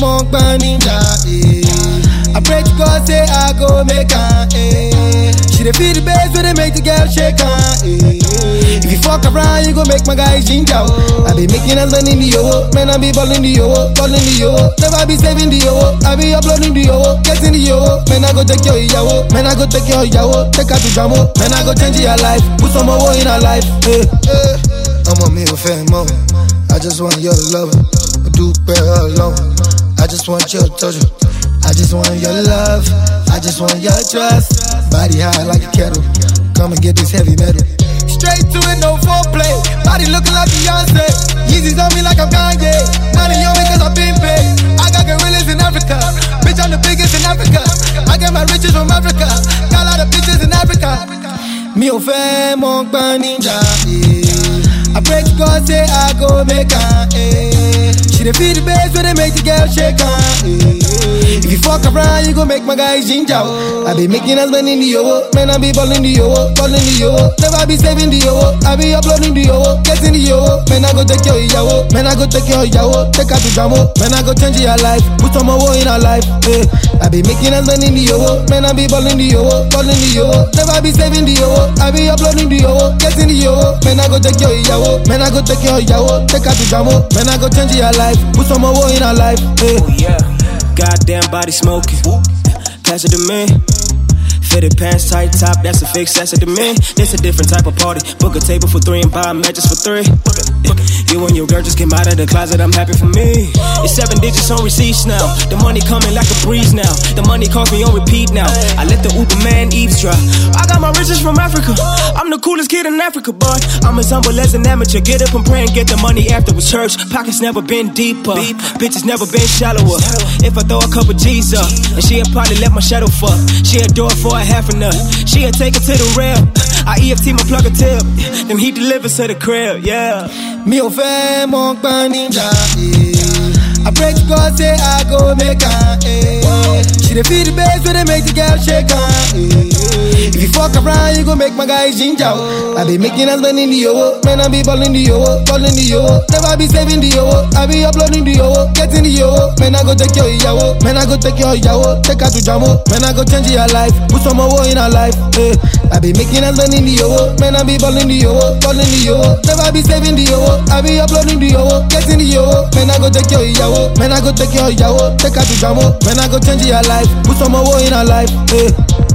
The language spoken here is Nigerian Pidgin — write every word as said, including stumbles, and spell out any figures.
mon ninja, eh. I pray to God say I go make her, eh. She dey feel the bass when they make the girl shake her, eh. If you fuck around, you gon' make my guy ginger. I be making us money in the yo, man I be balling the yo, balling the yo. Never be saving the yo, I be uploading the yo, getting the yo. Man I go take your yawo, man I go take your yawo, take her to jamo. Man I go change your life, put some more in her life, eh. I'm on me with fame more. I just want your love, do better alone. I just want your touch. I just want your love, I just want your trust. Body high like a kettle, come and get this heavy metal. Straight to it, no foreplay. Body looking like Beyonce. Yeezys on me like I'm Kanye. Money on me cause I've been paid. I got gorillas in Africa. Bitch, I'm the biggest in Africa. I get my riches from Africa. Got a lot of bitches in Africa. Mi ò fẹ́ mọ gbọ́n ninja, eh. I pray to God say I go make her, eh. She dey feel the bass when they make the girl shake her, eh. If you fuck around, you gon' make my guy ginger. I be making us money in the yo, man I be balling the yo, balling the yo. Never be saving the yo, I be uploading the yo, getting the yo. Man I go take your yawo, man I go take your yawo, take her to jamo. Man I go change your life, put some more in her life, eh. I be making us money in the yo, man I be balling the yo, balling the yo. Never be saving the yo, I be uploading the yo, getting the yo. Man I go take your yawo, man I go take your yawo, take her to jamo. Man I go change your life, put some more in her life, eh. Oh yeah, goddamn body smoking, pass it to me. Fitted pants, tight top, that's a fix, that's it to me. This a different type of party. Book a table for three and buy matches for three. You and your girl just came out of the closet, I'm happy for me. It's seven digits on receipts now. The money coming like a breeze now. The money calls me on repeat now. I let the Uber man eavesdrop. I got my riches from Africa. I'm the coolest kid in Africa, boy. I'm as humble as an amateur. Get up and pray and get the money afterwards. Church pockets never been deeper. Bitches never been shallower. If I throw a couple G's up, and she'll probably let my shadow fuck. She'll do it for a half a nut. She'll take it to the rail. I E F T my plug a tip. Then he delivers to the crib, yeah. Mi ò fẹ́ mọ gbọ́n ninja, eh. I pray to God say I go make her, eh. She dey feel the bass when they make the girl shake her, eh. If you fuck around, you gon' make my guy ginger. I be making us money in the yo, man I be balling the yo, balling the yo. Never be saving the yo, I be uploading the yo, getting the yo. Man I go take your yawo, man I go take your yawo, take her to jamo. Man I go change your life, put some more in her life, eh. I be making us money in the yo, man I be balling the yo, balling the yo. Never be saving the yo, I be uploading the yo, getting the yo. Man I go take your yawo, man I go take your yawo, take her to jamo. Man I go change your life, put some more in her life, eh.